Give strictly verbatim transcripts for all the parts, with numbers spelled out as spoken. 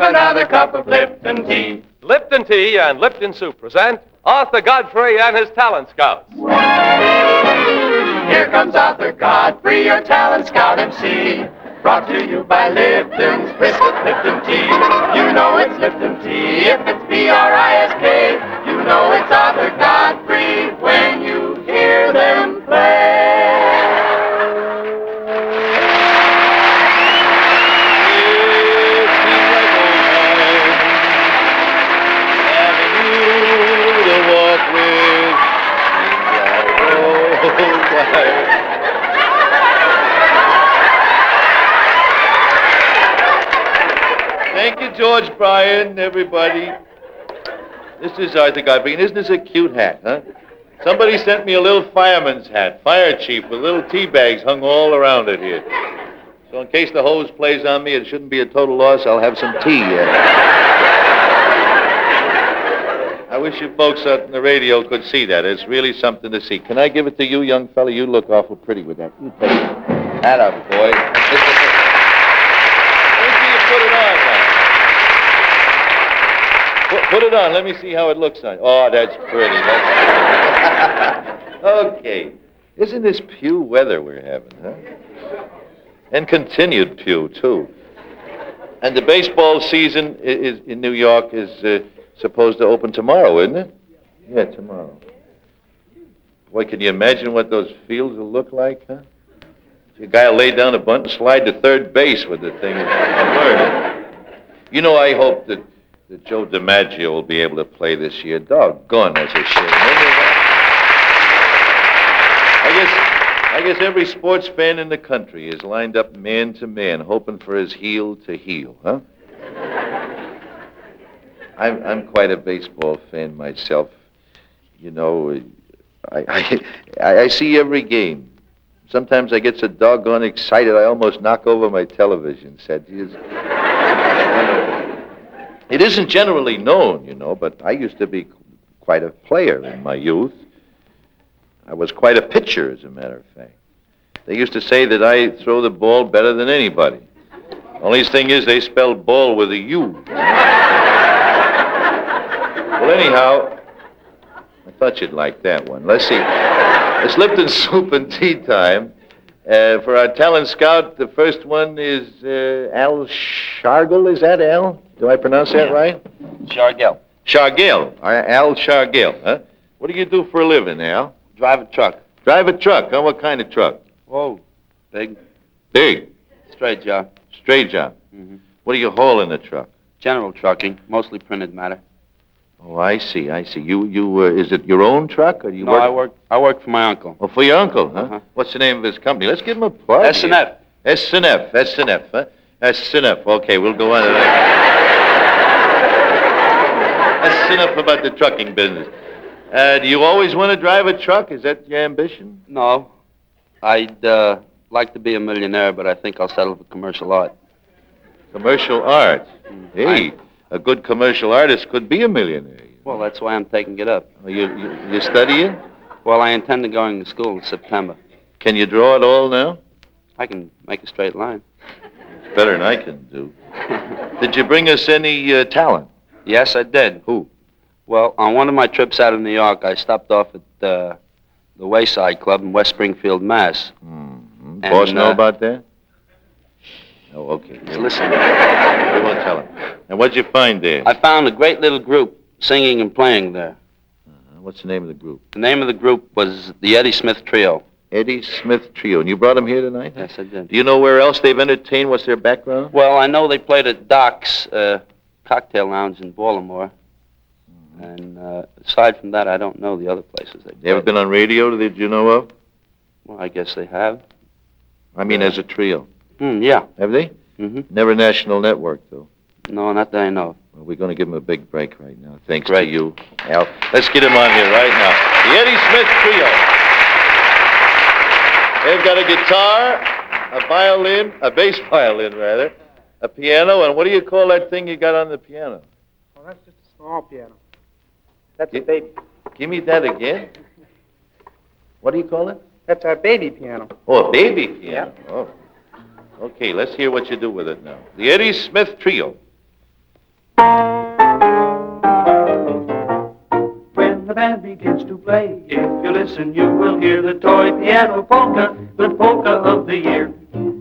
another cup of Lipton tea. Lipton Tea and Lipton Soup present Arthur Godfrey and his Talent Scouts. Here comes Arthur Godfrey, your Talent Scout M C. Brought to you by Lipton's Crisp Lipton Tea. You know it's Lipton Tea if it's B R I S K. You know it's Arthur Godfrey when you hear them play. Thank you, George Bryan, everybody. This is Arthur Godfrey, and isn't this a cute hat, huh? Somebody sent me a little fireman's hat, fire chief, with little tea bags hung all around it here. So in case the hose plays on me, it shouldn't be a total loss. I'll have some tea. Uh. I wish you folks on the radio could see that. It's really something to see. Can I give it to you, young fella? You look awful pretty with that. You take it. Hat up, boy. Wait till you put it on now. Put, put it on. Let me see how it looks on. Oh, that's pretty. That's... Okay. Isn't this pew weather we're having, huh? And continued pew, too. And the baseball season is, in New York is uh, supposed to open tomorrow, isn't it? Yeah, tomorrow. Boy, can you imagine what those fields will look like, huh? A guy will lay down a bunt and slide to third base with the thing. You know, I hope that, that Joe DiMaggio will be able to play this year. Doggone, that's a shame. I guess, I guess every sports fan in the country is lined up man to man, hoping for his heel to heel, huh? I'm, I'm quite a baseball fan myself. You know, I, I, I see every game. Sometimes I get so doggone excited I almost knock over my television set. It isn't generally known, you know, but I used to be quite a player in my youth. I was quite a pitcher, as a matter of fact. They used to say that I throw the ball better than anybody. Only thing is they spelled ball with a U. Well, anyhow, I thought you'd like that one. Let's see. It's Lipton Soup and Tea time. Uh, for our talent scout, the first one is uh, Al Shargel. Is that Al? Do I pronounce that right? Shargel. Shargel. Uh, Al Shargel, huh? What do you do for a living, Al? Drive a truck. Drive a truck, huh? What kind of truck? Whoa, big. Big? Straight job. Straight job. Mm-hmm. What do you haul in the truck? General trucking, mostly printed matter. Oh, I see, I see. You, you, uh, is it your own truck, or do you no, work? I work, I work for my uncle. Oh, for your uncle, huh? Uh-huh. What's the name of his company? Let's give him a plug. S and F. S and F, S and F, huh? S and F, okay, we'll go on to that. That's enough about the trucking business. Uh, do you always want to drive a truck? Is that your ambition? No, I'd uh, like to be a millionaire, but I think I'll settle for commercial art. Commercial art? Mm. Hey, I... a good commercial artist could be a millionaire. Well, that's why I'm taking it up. Oh, you, you, you studying? Well, I intend to going to school in September. Can you draw it all now? I can make a straight line. It's better than I can do. Did you bring us any uh, talent? Yes, I did. Who? Well, on one of my trips out of New York, I stopped off at uh, the Wayside Club in West Springfield, Mass. Mm-hmm. And, Boss know uh, about that? Oh, okay. He's listening. We won't tell him. And what'd you find there? I found a great little group singing and playing there. Uh-huh. What's the name of the group? The name of the group was the Eddie Smith Trio. Eddie Smith Trio. And you brought them here tonight? Yes, I did. Do you know where else they've entertained? What's their background? Well, I know they played at Doc's uh, Cocktail Lounge in Baltimore. Mm-hmm. And uh, aside from that, I don't know the other places they played. They ever been on radio that you know of? Well, I guess they have. I mean, as a trio. Hmm, yeah. Have they? Mm-hmm. Never national network, though. No, not that I know. Well, we're going to give them a big break right now. Thanks Great. to you, Al. Let's get him on here right now. The Eddie Smith Trio. They've got a guitar, a violin, a bass violin, rather, a piano, and what do you call that thing you got on the piano? Oh, that's just a small piano. That's Gi- a baby. Give me that again. What do you call it? That's our baby piano. Oh, a baby piano. Oh. Okay, let's hear what you do with it now. The Eddie Smith Trio. When the band begins to play, if you listen, you will hear the toy piano polka, the polka of the year.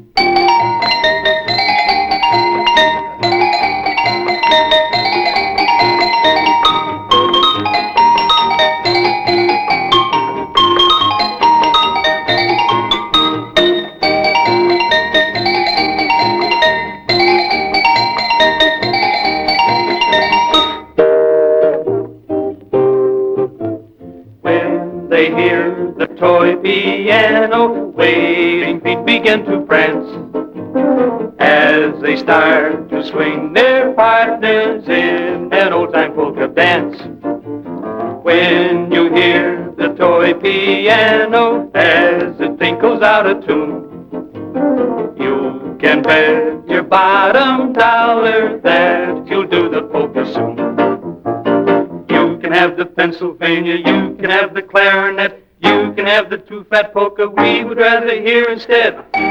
They hear the toy piano, waiting feet begin to prance as they start to swing their partners in an old-time polka dance. When you hear the toy piano as it tinkles out of tune, you can bet your bottom dollar that you'll do the polka soon. You can have the Pennsylvania, you can have the clarinet, you can have the two-fat polka we would rather hear instead.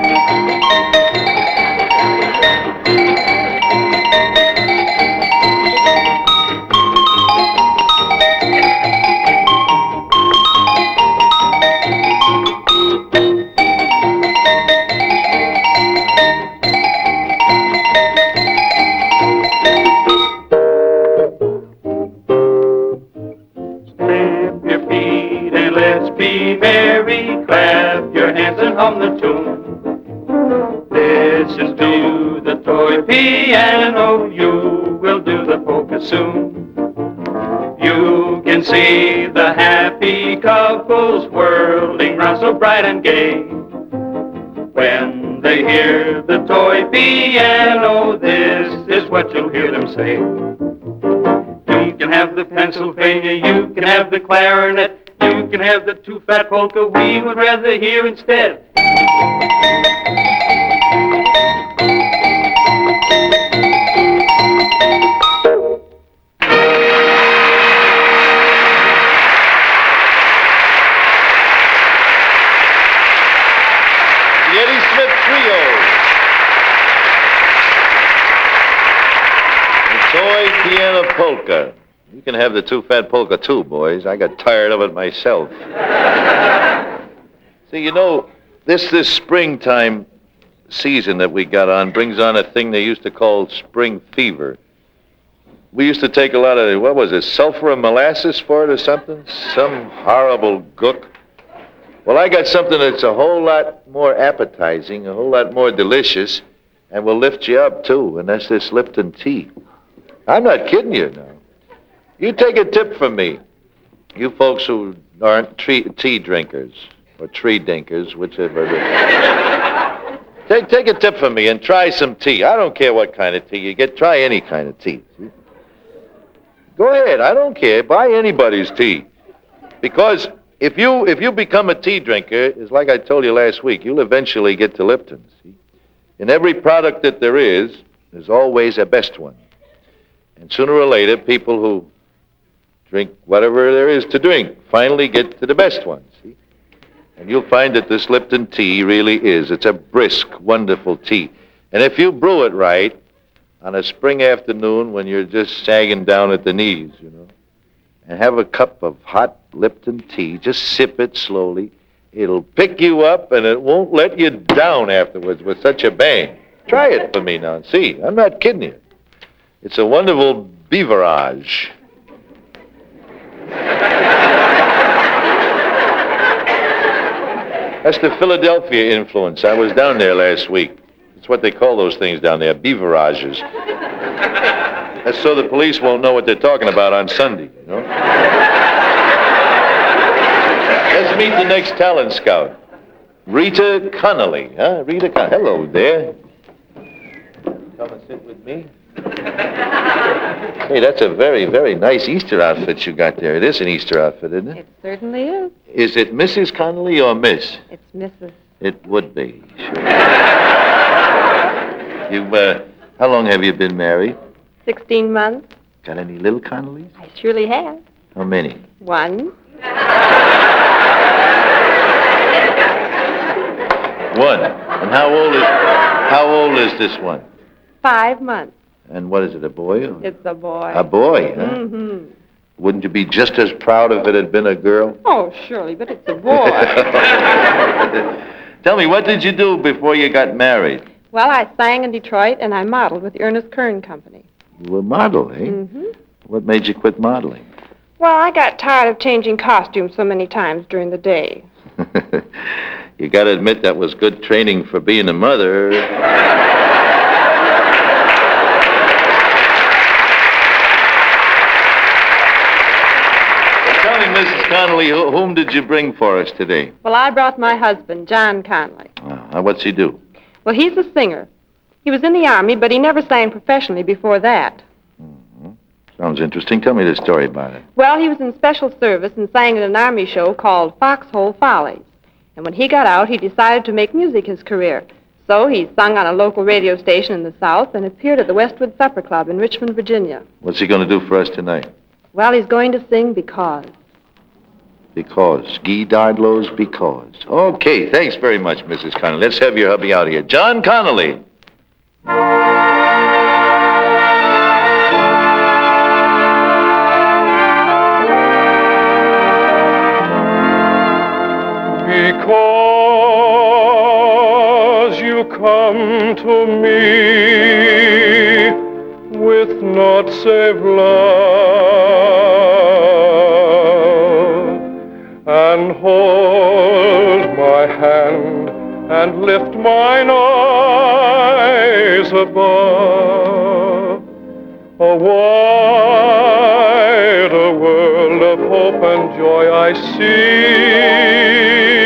Be merry, clap your hands and hum the tune. Listen to the toy piano, you will do the polka soon. You can see the happy couples whirling round so bright and gay. When they hear the toy piano, this is what you'll hear them say. You can have the Pennsylvania, you can have the clarinet, you can have the two-fat polka we would rather hear instead. The Eddie Smith Trio. The toy piano polka. You can have the two-fat polka, too, boys. I got tired of it myself. See, you know, this this springtime season that we got on brings on a thing they used to call spring fever. We used to take a lot of, what was it, sulfur and molasses for it or something? Some horrible gook. Well, I got something that's a whole lot more appetizing, a whole lot more delicious, and will lift you up, too, and that's this Lipton tea. I'm not kidding you now. You take a tip from me, you folks who aren't tree, tea drinkers, or tree dinkers, whichever. take, take a tip from me and try some tea. I don't care what kind of tea you get. Try any kind of tea. Go ahead. I don't care. Buy anybody's tea. Because if you if you become a tea drinker, it's like I told you last week, you'll eventually get to Lipton. See? In every product that there is, there's always a best one. And sooner or later, people who drink whatever there is to drink finally get to the best one, see? And you'll find that this Lipton tea really is. It's a brisk, wonderful tea. And if you brew it right, on a spring afternoon when you're just sagging down at the knees, you know, and have a cup of hot Lipton tea, just sip it slowly. It'll pick you up, and it won't let you down afterwards with such a bang. Try it for me now and see. I'm not kidding you. It's a wonderful beverage. That's the Philadelphia influence. I was down there last week. It's what they call those things down there, beverages. That's so the police won't know what they're talking about on Sunday, you know? Let's meet the next talent scout. Rita Connolly, huh? Rita Connolly. Hello there. Come and sit with me. Hey, that's a very, very nice Easter outfit you got there. It is an Easter outfit, isn't it? It certainly is. Is it Missus Connolly or Miss? It's Missus It would be, sure. You, uh, how long have you been married? Sixteen months. Got any little Connollys? I surely have. How many? One. One. And how old is, how old is this one? Five months. And what is it, a boy? It's a boy. A boy, huh? Mm-hmm. Wouldn't you be just as proud if it had been a girl? Oh, surely, but it's a boy. Tell me, what did you do before you got married? Well, I sang in Detroit, and I modeled with the Ernest Kern Company. You were a model, eh? Mm-hmm. What made you quit modeling? Well, I got tired of changing costumes so many times during the day. You gotta admit that was good training for being a mother. Tell me, Missus Connolly, who, whom did you bring for us today? Well, I brought my husband, John Conley. Uh, what's he do? Well, he's a singer. He was in the Army, but he never sang professionally before that. Mm-hmm. Sounds interesting. Tell me the story about it. Well, he was in special service and sang in an Army show called Foxhole Follies. And when he got out, he decided to make music his career. So he sung on a local radio station in the South and appeared at the Westwood Supper Club in Richmond, Virginia. What's he going to do for us tonight? Well, he's going to sing Because. Because. Guy Dardlow's Because. Okay, thanks very much, Missus Connolly. Let's have your hubby out here. John Connolly. Because you come to me with naught save love, and hold my hand and lift mine eyes above, a wider world of hope and joy I see.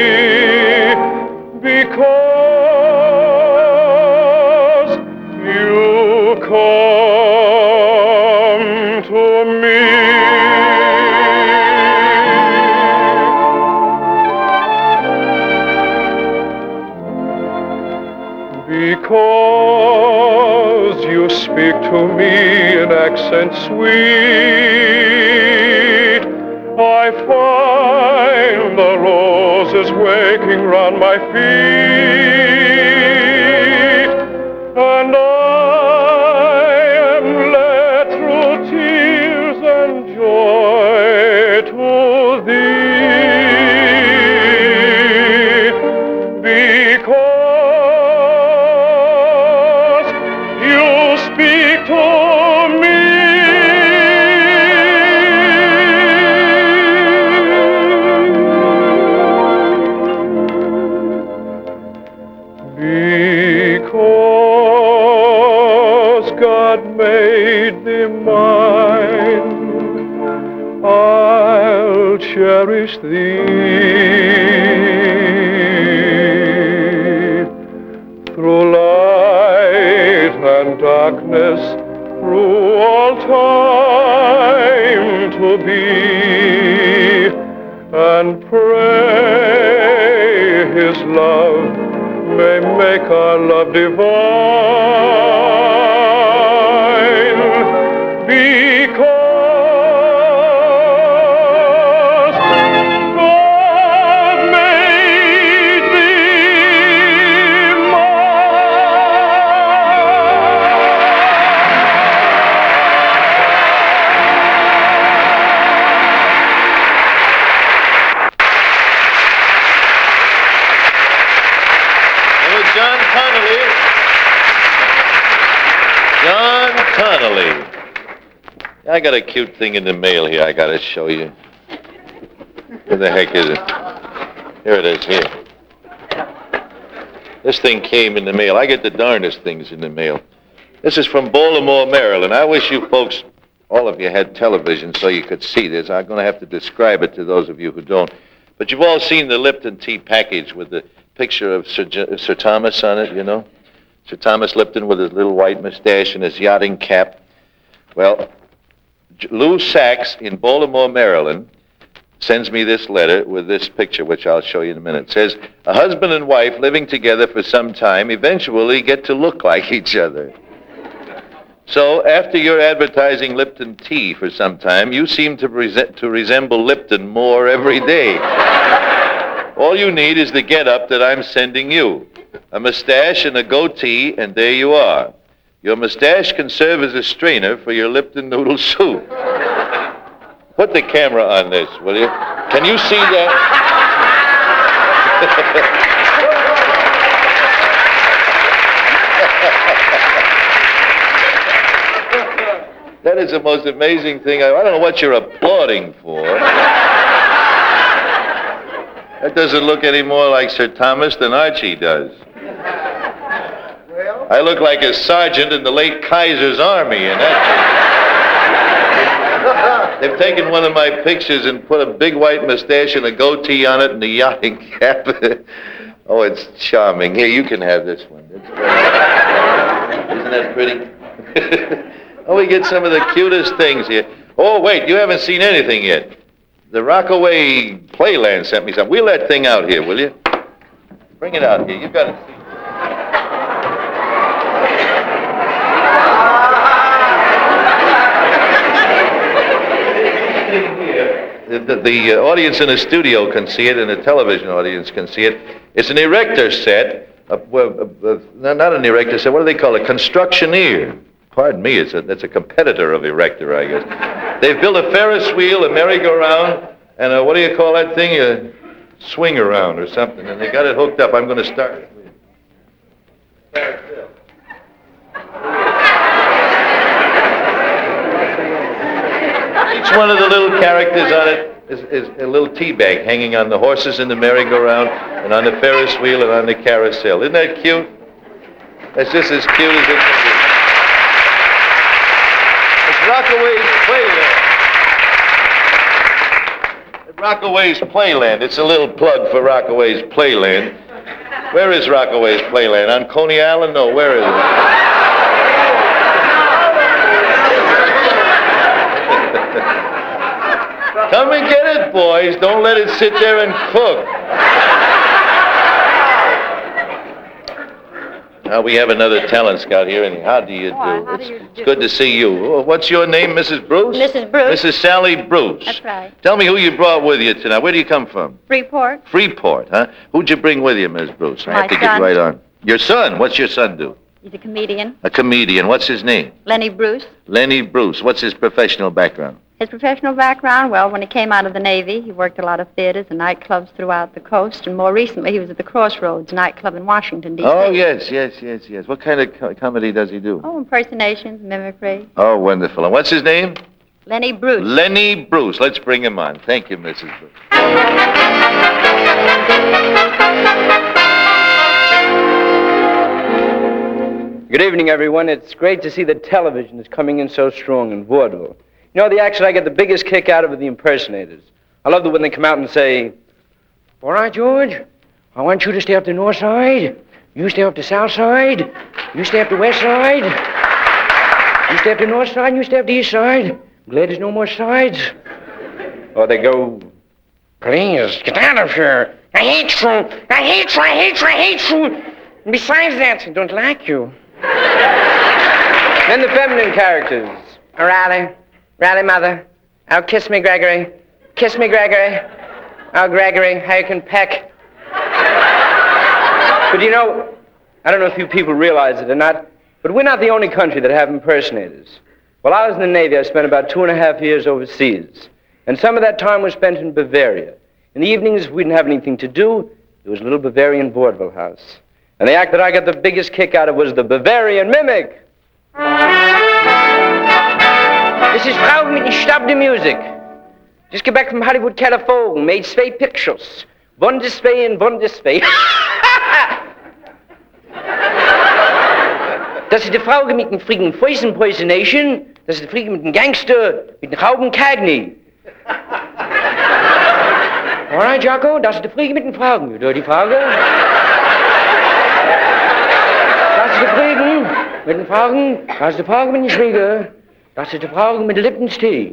Because you come to me. Because you speak to me in accents sweet, I find the roses waking round my feet, and I am led through tears and joy to thee. Because you speak to me. Because God made thee mine, I'll cherish thee through light and darkness, through all time to be, and pray His love may make our love divine. Because God made thee John Connolly. John Connolly. I got a cute thing in the mail here I got to show you. Where the heck is it? Here it is, here. This thing came in the mail. I get the darndest things in the mail. This is from Baltimore, Maryland. I wish you folks, all of you, had television so you could see this. I'm going to have to describe it to those of you who don't. But you've all seen the Lipton tea package with the picture of Sir, J- Sir Thomas on it, you know? Sir Thomas Lipton with his little white mustache and his yachting cap. Well, J- Lou Sachs in Baltimore, Maryland, sends me this letter with this picture, which I'll show you in a minute. It says, a husband and wife living together for some time eventually get to look like each other. So, after you're advertising Lipton tea for some time, you seem to, present, to resemble Lipton more every day. All you need is the get-up that I'm sending you. A mustache and a goatee, and there you are. Your mustache can serve as a strainer for your Lipton noodle soup. Put the camera on this, will you? Can you see that? That is the most amazing thing. I, I don't know what you're applauding for. That doesn't look any more like Sir Thomas than Archie does. Well? I look like a sergeant in the late Kaiser's army, and that. They've taken one of my pictures and put a big white mustache and a goatee on it and a yachting cap. Oh, it's charming. Here, you can have this one. It's Isn't that pretty? Oh, we get some of the cutest things here. Oh, wait, you haven't seen anything yet. The Rockaway Playland sent me something. Wheel that thing out here, will you? Bring it out here. You've got to see. The, the, the uh, audience in the studio can see it, and the television audience can see it. It's an erector set. Uh, uh, uh, not an erector set. What do they call it? Constructioneer. Pardon me, it's a, it's a competitor of erector, I guess. They've built a Ferris wheel, a merry-go-round, and a, what do you call that thing? A swing-around or something, and they got it hooked up. I'm going to start it. Each one of the little characters on it is, is a little tea bag hanging on the horses in the merry-go-round and on the Ferris wheel and on the carousel. Isn't that cute? That's just as cute as it can be. It's Rockaway's Playland. Rockaway's Playland. It's a little plug for Rockaway's Playland. Where is Rockaway's Playland? On Coney Island? No, where is it? Come and get it, boys. Don't let it sit there and cook. Now we have another talent scout here, and how do you do? Why, how do it's, you it's do? good to see you. Oh, what's your name, Missus Bruce? Missus Bruce. Missus Sally Bruce. That's right. Tell me who you brought with you tonight. Where do you come from? Freeport. Freeport, huh? Who'd you bring with you, Miss Bruce? I My have to son. get right on. Your son? What's your son do? He's a comedian. A comedian. What's his name? Lenny Bruce. Lenny Bruce. What's his professional background? His professional background, well, when he came out of the Navy, he worked a lot of theaters and nightclubs throughout the coast, and more recently he was at the Crossroads nightclub in Washington, D C Oh, yes, yes, yes, yes. What kind of co- comedy does he do? Oh, impersonations, mimicry. Oh, wonderful. And what's his name? Lenny Bruce. Lenny Bruce. Let's bring him on. Thank you, Missus Bruce. Good evening, everyone. It's great to see that television is coming in so strong in vaudeville. You know, the action I get the biggest kick out of are the impersonators. I love it when they come out and say, all right, George, I want you to stay up the north side. You stay up the south side. You stay up the west side. You stay up the north side, and you stay up the east side. I'm glad there's no more sides. Or they go, please, get out of here. I hate you. I hate you. I hate you. I hate you. And besides that, I don't like you. Then the feminine characters. Oh, Riley. Riley, mother. Oh, kiss me, Gregory. Kiss me, Gregory. Oh, Gregory, how you can peck. But you know, I don't know if you people realize it or not, but we're not the only country that have impersonators. While I was in the Navy, I spent about two and a half years overseas. And some of that time was spent in Bavaria. In the evenings, if we didn't have anything to do, there was a little Bavarian vaudeville house. And the act that I got the biggest kick out of was the Bavarian Mimic. This is Frau mit den Stab der Musik. Just get back from Hollywood, California, made zwei pictures. One this way and one this way. Das ist die Frau mit dem freaking Poison Poisonation. Das ist die Frau mit dem Gangster, mit dem Rauben Cagney. All right, Jocko, das ist die Frau mit den Fragen. You know die Frage? Das ist die Frau mit den Fragen. Das ist die Frage mit den Schwieger. Das ist die Frage mit dem Liptonstee.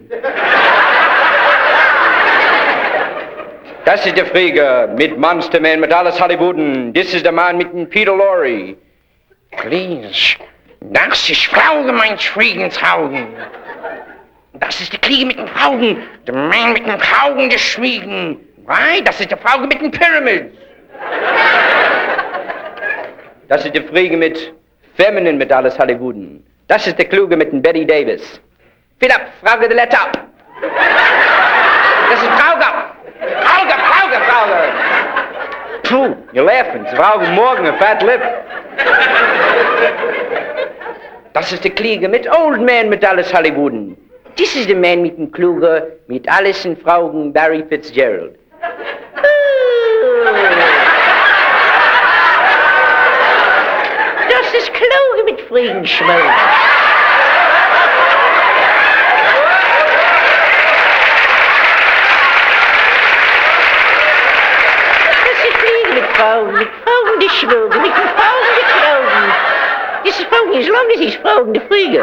Das ist der Flieger mit Monsterman, mit alles Hollywooden. Das ist der Mann mit dem Peter Lorre. Please, das ist Frauge, mein Schwiegensaugen. Das ist der Krieger mit den Augen, der Mann mit den Augen des Schwiegen. Right? Das ist der Frauge mit den Pyramids. Das ist der Flieger mit Feminine mit alles Hollywooden. Das ist der Kluge mit dem Betty Davis. Philipp, Frauge, the letter up. Das ist Frauge. Frauge, Frauge, Frauge. Puh, you're laughing. It's Frauge Morgan, a fat lip. Das ist der Kliege mit Old Man mit alles Hollywooden. This is the man mit dem Kluge mit Alison Fraugen Barry Fitzgerald. Das ist Kluge mit Friedenschmelz. Das ist Kliege mit Frauen, mit Frauen die Schluge, mit den Frauen die Klaugen. Das ist Frauen, as long as he's Frauen die Fliege.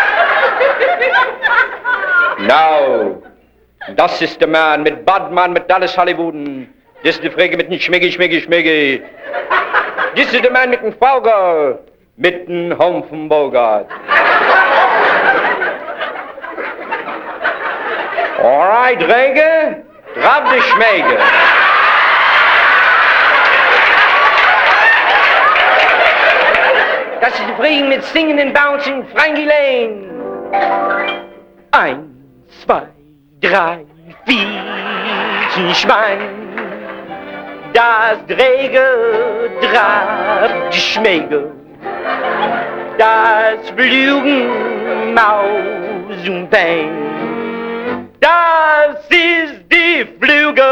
Now, das ist der Mann mit Badman mit Dallas Hollywooden. Das ist der Frage mit dem Schmiggi, Schmiggi, Schmiggi. Das ist der Mann mit dem Fauger, mit dem Humphen Bogart. All right, Rege, grab die Schmäge. Das ist der Frieden mit Singen und Bouncing, Frankie Lane. Eins, zwei, drei, vier, Schwein. Das Dräge trabt die Schmäge. Das Flügen Maus und Pein. Das ist die Flüge.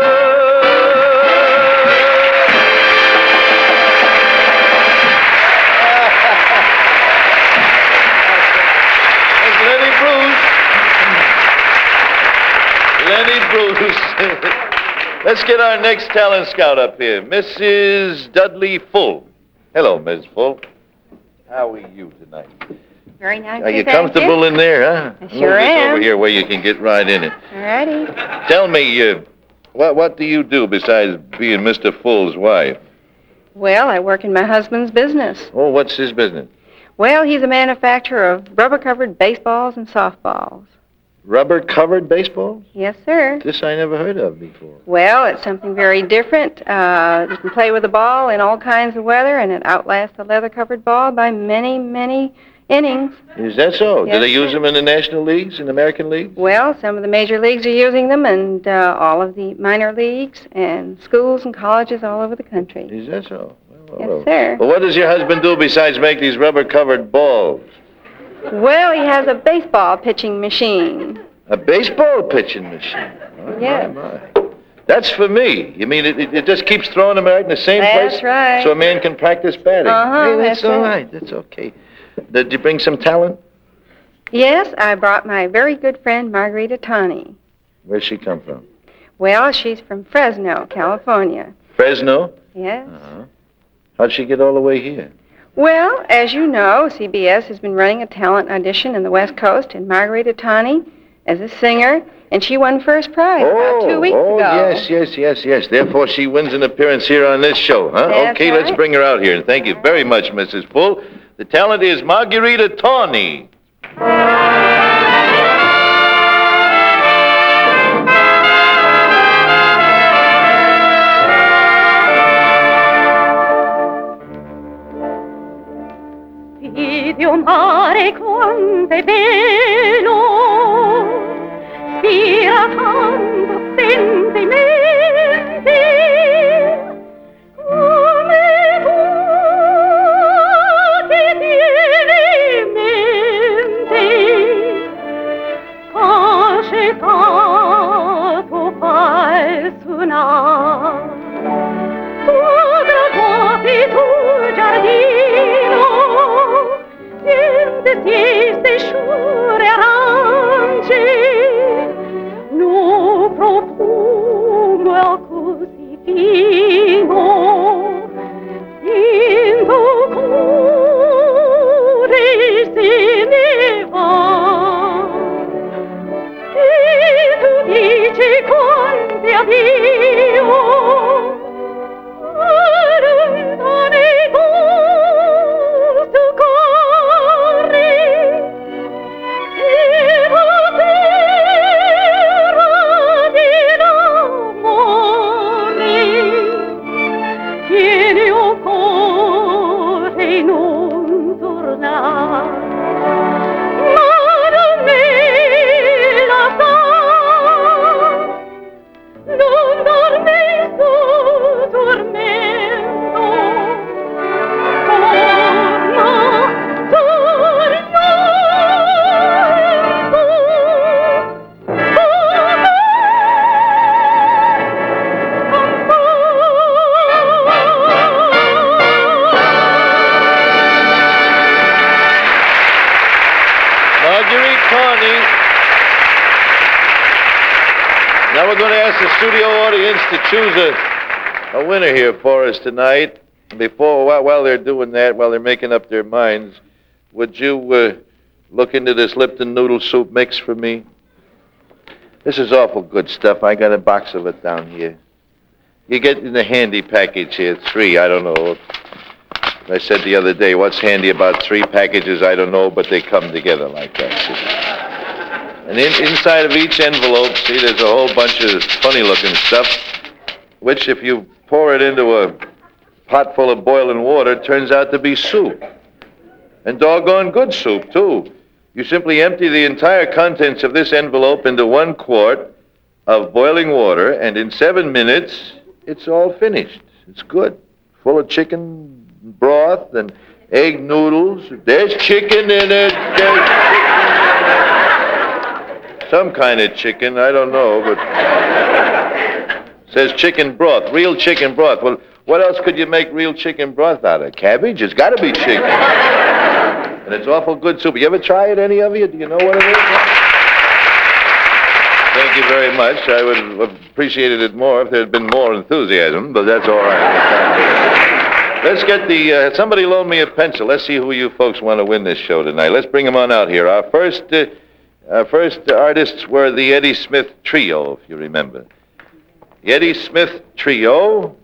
Lenny Bruce. Let's get our next talent scout up here, Missus Dudley Full. Hello, Miss Full. How are you tonight? Very nice. Are you thank comfortable you. in there, huh? I sure Move this am. over here where you can get right in it. All righty. Tell me, uh, what what do you do besides being Mister Full's wife? Well, I work in my husband's business. Oh, what's his business? Well, he's a manufacturer of rubber-covered baseballs and softballs. Rubber-covered baseballs? Yes, sir. This I never heard of before. Well, it's something very different. Uh, you can play with the ball in all kinds of weather, and it outlasts the leather-covered ball by many, many innings. Is that so? Yes, do they use sir. them in the National Leagues, in the American Leagues? Well, some of the major leagues are using them, and uh, all of the minor leagues, and schools and colleges all over the country. Is that so? Well, Yes, well. sir. Well, what does your husband do besides make these rubber-covered balls? Well, he has a baseball pitching machine. A baseball pitching machine? Oh, Yes. my, my. That's for me. You mean it, it, it just keeps throwing them right in the same place? That's right. So a man can practice batting? Uh-huh, Hey, that's, that's all it. right. That's okay. Did you bring some talent? Yes, I brought my very good friend Margarita Tani. Where's she come from? Well, she's from Fresno, California. Fresno? Yes. Uh-huh. How'd she get all the way here? Well, as you know, C B S has been running a talent audition in the West Coast, and Margarita Tani as a singer, and she won first prize about two weeks oh, ago. yes, yes, yes, yes. Therefore, she wins an appearance here on this show, huh? That's okay, let's right. bring her out here. And thank you very much, Missus Full. The talent is Margarita Tawny. Dio mare quanto è bello, spira tanto sentimenti, come tu ti tieni in mente, accettato fai suonare, tu graduati tu giardino, in teste sciure arance, no profumo è così fino, in tuo cuore se ne va, e tu dici quanti addio, lontane tu tu corri, e la terra dell'amore we're going to ask the studio audience to choose a, a winner here for us tonight. Before, while, while they're doing that, while they're making up their minds, would you uh, look into this Lipton noodle soup mix for me? This is awful good stuff. I got a box of it down here. You get in the handy package here, three, I don't know. I said the other day, what's handy about three packages, I don't know, but they come together like that. See? And in, inside of each envelope, see, there's a whole bunch of funny-looking stuff, which if you pour it into a pot full of boiling water, turns out to be soup. And doggone good soup, too. You simply empty the entire contents of this envelope into one quart of boiling water, and in seven minutes, it's all finished. It's good. Full of chicken broth and egg noodles. There's chicken in it. There's chicken. Some kind of chicken, I don't know, but it says chicken broth, real chicken broth. Well, what else could you make real chicken broth out of? Cabbage? It's got to be chicken. And it's awful good soup. You ever try it, any of you? Do you know what it is? Thank you very much. I would have appreciated it more if there had been more enthusiasm, but that's all right. Let's get the, uh, somebody loan me a pencil. Let's see who you folks want to win this show tonight. Let's bring them on out here. Our first, uh, our first artists were the Eddie Smith Trio, if you remember. The Eddie Smith Trio.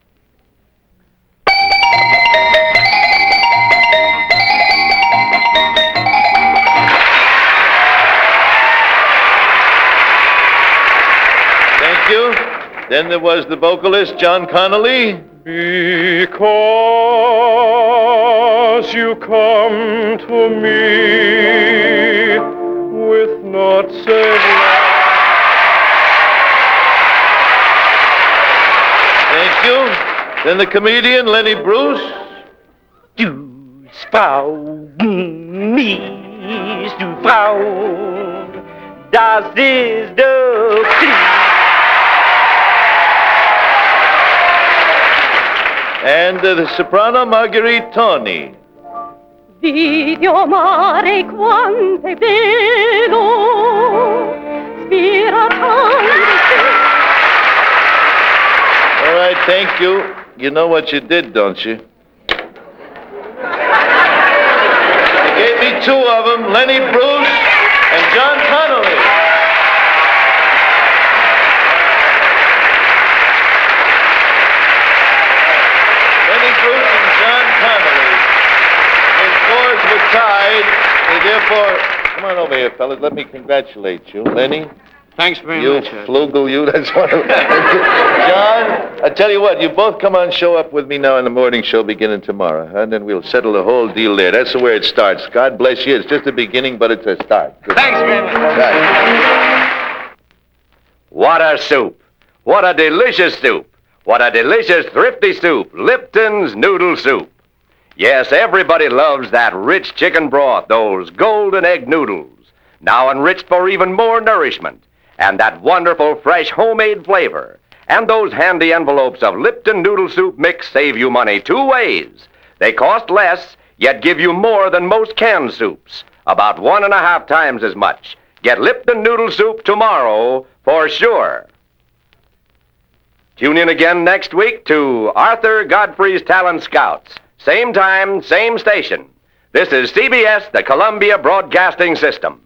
You. Then there was the vocalist, John Connolly. Because you come to me with not said Thank you. Then the comedian, Lenny Bruce. Du Frau, mies du Frau, das ist der Krieg. And uh, the soprano, Marguerite Tawny. Video mare quante vedo, All right, thank you. You know what you did, don't you? You gave me two of them, Lenny Bruce and John Connolly. Tied, and therefore, come on over here, fellas. Let me congratulate you, Lenny. Thanks very you much. You flugel, you. That's what. John, I tell you what. You both come on, show up with me now in the morning show beginning tomorrow, and then we'll settle the whole deal there. That's the way it starts. God bless you. It's just the beginning, but it's a start. Good. Thanks very much. Right. What a soup. What a delicious soup. What a delicious, thrifty soup. Lipton's Noodle Soup. Yes, everybody loves that rich chicken broth, those golden egg noodles, now enriched for even more nourishment, and that wonderful fresh homemade flavor. And those handy envelopes of Lipton Noodle Soup Mix save you money two ways. They cost less, yet give you more than most canned soups, about one and a half times as much. Get Lipton Noodle Soup tomorrow for sure. Tune in again next week to Arthur Godfrey's Talent Scouts. Same time, same station. This is C B S, the Columbia Broadcasting System.